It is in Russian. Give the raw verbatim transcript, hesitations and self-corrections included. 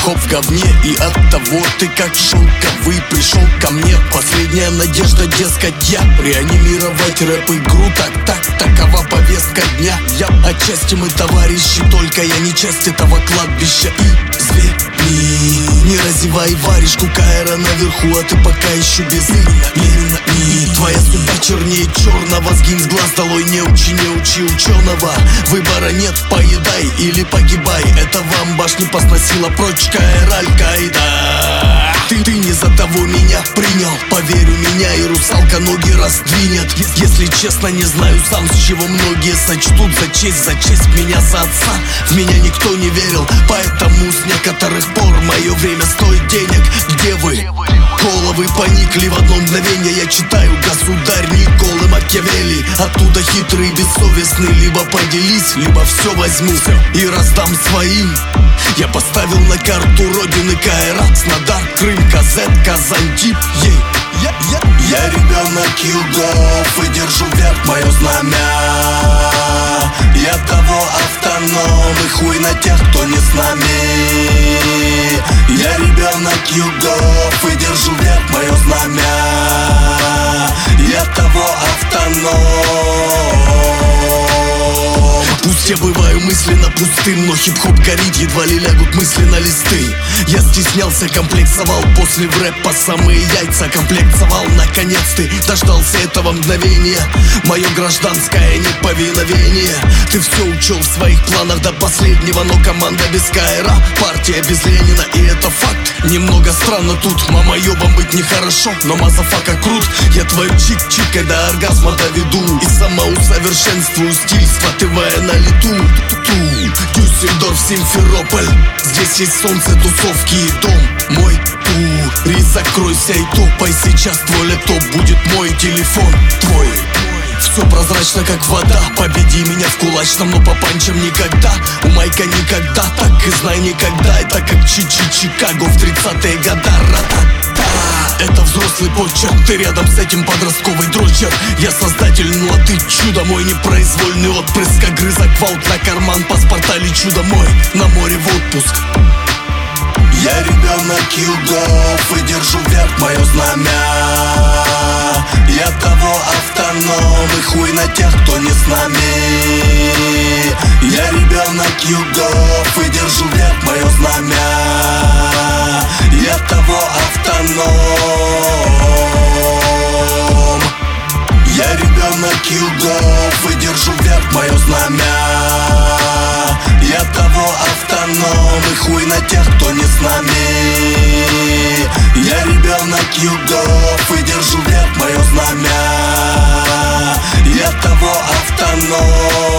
хип-хоп в говне, и от того ты как шелковый пришел ко мне. Последняя надежда, дескать, я реанимировать рэп-игру. Так, так, такова повестка дня. Я отчасти мы товарищи, только я не часть этого кладбища. И зверь, не, не разевай варежку, Каэра наверху, а ты пока еще без имени. Не, твоя судьба чернее черного, сгинь с глаз долой, не учи, не учи ученого. Выбора нет, поедай или погибай. Это вам башни посносила прочь, Каэр Аль-Каида. Ты, ты не за того меня принял, поверь у меня, и русалка ноги раздвинет. Если честно, не знаю сам, с чего многие сочтут за честь, за честь меня за отца. В меня никто не верил, поэтому с некоторых пор мое время стоит денег. Где вы? Головы поникли в одно мгновение. Я читаю «Государь» Николы Макиавелли. Оттуда хитрый, бессовестный. Либо поделись, либо все возьму и раздам своим. Я поставил на карту родины Каэра, Краснодар, Крым, Казет, Казань, Дип, ей. Я, я, я ребенок югов и держу вверх мое знамя. Я того автоном и хуй на тех, кто не с нами. Я ребенок югов и держу вверх мое знамя. Я того автоном. Пусть я бываю мысленно пустым, но хип-хоп горит, едва ли лягут мысли на листы. Я стеснялся, комплексовал, после в рэп по самые яйца комплексовал. Наконец ты дождался этого мгновения, мое гражданское неповиновение. Ты все учел в своих планах до последнего, но команда без Каэра, партия без Ленина, и это факт. Немного странно тут, мама ёбам быть нехорошо, но мазафака крут. Я твою чик-чик, когда оргазма доведу, и самоусовершенствую стиль, схватывая на лету. Дюссельдорф, Симферополь, здесь есть солнце, тусовки и дом мой. Тури, закройся и топай, сейчас твой лэптоп будет мой телефон, твой. Все прозрачно, как вода, победи меня в кулачном, но по панчам никогда. У Майка никогда, так и знай никогда. Это как Чичи Чикаго в тридцатые года. Ра-та-та. Это взрослый почерк, ты рядом с этим подростковый дрочер. Я создатель, ну а ты чудо мой, непроизвольный отпрыск. Огрызок, гвалт на карман, паспорта, лечу домой, на море в отпуск. Я ребенок югов и держу вверх мое знамя. Я того автоном и хуй на тех, кто не с нами. Я ребенок югов и держу вверх мое знамя. Я того автоном. Я ребенок югов и держу вверх мое знамя. Я того автоном и хуй на тех, кто не с нами. Я ребенок югов и держу вверх мое знамя. Я того автоном.